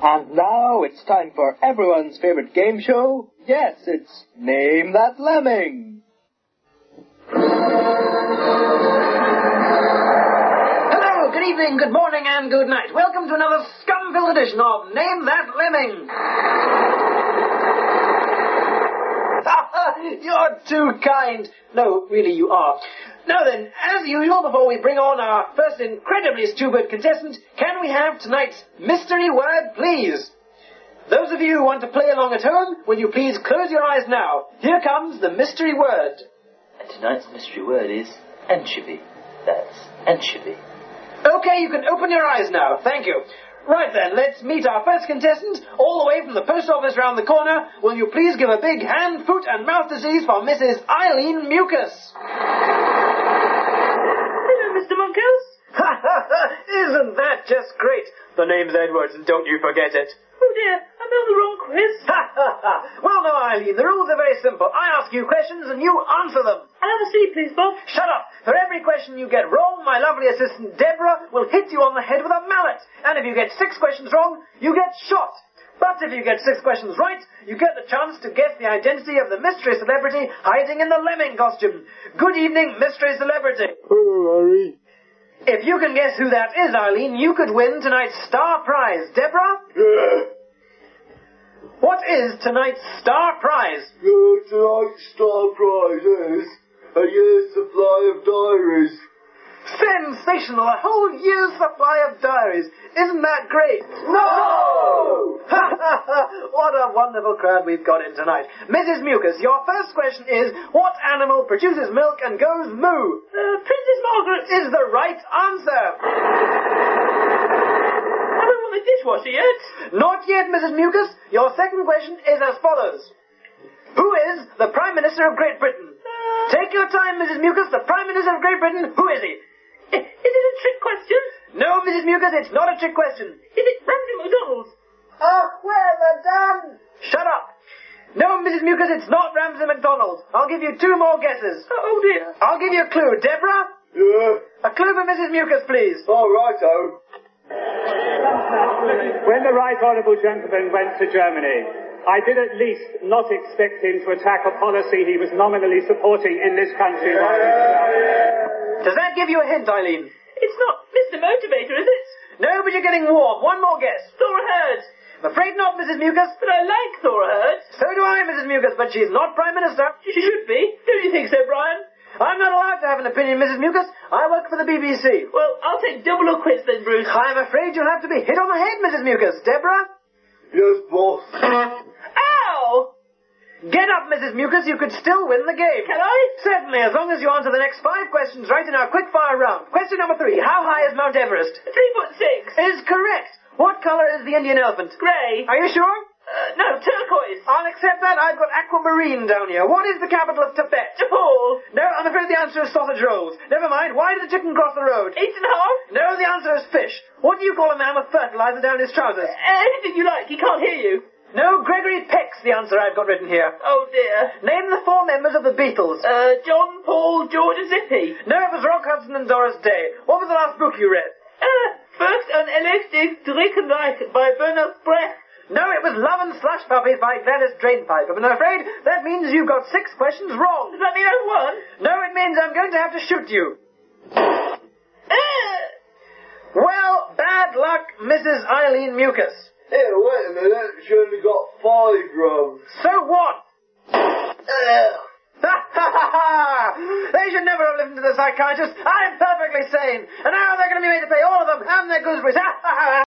And now it's time for everyone's favorite game show. Yes, it's Name That Lemming. Hello, good evening, good morning, and good night. Welcome to another scum-filled edition of Name That Lemming. You're too kind. No, really, you are. Now then, as usual, before we bring on our first incredibly stupid contestant, can we have tonight's mystery word, please? Those of you who want to play along at home, will you please close your eyes now? Here comes the mystery word. And tonight's mystery word is anchovy. That's anchovy. Okay, you can open your eyes now. Thank you. Right then, let's meet our first contestant, all the way from the post office round the corner. Will you please give a big hand, foot and mouth disease for Mrs. Eileen Mucus? Hello, Mr. Monkhouse. Isn't that just great? The name's Edwards, and don't you forget it. Oh dear, I'm on the wrong quiz. Well, no, Eileen, the rules are very simple. I ask you questions and you answer them. I'll have a seat, please, Bob. Shut up. For every question you get wrong, my lovely assistant Deborah will hit you on the head with a mallet. And if you get 6 questions wrong, you get shot. But if you get 6 questions right, you get the chance to guess the identity of the mystery celebrity hiding in the lemming costume. Good evening, mystery celebrity. Hello, Harry. If you can guess who that is, Eileen, you could win tonight's star prize. Deborah? Yeah. What is tonight's star prize? Tonight's star prize is a year's supply of diaries. Sensational! A whole year's supply of diaries. Isn't that great? No! What a wonderful crowd we've got in tonight. Mrs. Mucus, your first question is, what animal produces milk and goes moo? Princess Margaret. Is the right answer. I don't want the dishwasher yet. Not yet, Mrs. Mucus. Your second question is as follows. Who is the Prime Minister of Great Britain? Take your time, Mrs. Mucus. The Prime Minister of Great Britain, who is he? Is it a trick question? No, Mrs. Mucus, it's not a trick question. Is it Ramsay MacDonald? Oh, well done. Shut up. No, Mrs. Mucus, it's not Ramsay MacDonald. I'll give you 2 more guesses. Oh dear. I'll give you a clue. Deborah? Yeah. A clue for Mrs. Mucus, please. All righto. When the Right Honourable Gentleman went to Germany, I did at least not expect him to attack a policy he was nominally supporting in this country. Does that give you a hint, Eileen? It's not Mr. Motivator, is it? No, but you're getting warm. One more guess. Thora Hird. I'm afraid not, Mrs. Mucus. But I like Thora Hird. So do I, Mrs. Mucus, but she's not Prime Minister. She should be. Don't you think so, Brian? I'm not allowed to have an opinion, Mrs. Mucus. I work for the BBC. Well, I'll take double or quits then, Bruce. I'm afraid you'll have to be hit on the head, Mrs. Mucus. Deborah? Yes, boss. Ow! Get up, Mrs. Mucus. You could still win the game. Can I? Certainly, as long as you answer the next 5 questions right in our quick-fire round. Question number 3. How high is Mount Everest? 3'6". Is correct. What colour is the Indian elephant? Grey. Are you sure? No, turquoise. I'll accept that. I've got aquamarine down here. What is the capital of Tibet? Nepal. No, I'm afraid the answer is sausage rolls. Never mind. Why did the chicken cross the road? 8.5. No, the answer is fish. What do you call a man with fertilizer down his trousers? Anything you like. He can't hear you. No, Gregory Peck's the answer I've got written here. Oh dear. Name the 4 members of the Beatles. John, Paul, George and Zippy. No, it was Rock Hudson and Doris Day. What was the last book you read? First an Electric Drickenreich by Bernard Brecht. No, it was Love and Slush Puppies by Gladys Drainpipe. But I'm afraid that means you've got 6 questions wrong. Does that mean I've won? No, it means I'm going to have to shoot you. Well, bad luck, Mrs. Eileen Mucus. Hey, wait a minute. She only got 5 wrong. So what? They should never have listened to the psychiatrist. I'm perfectly sane. And now they're going to be made to pay all of them and their gooseberries.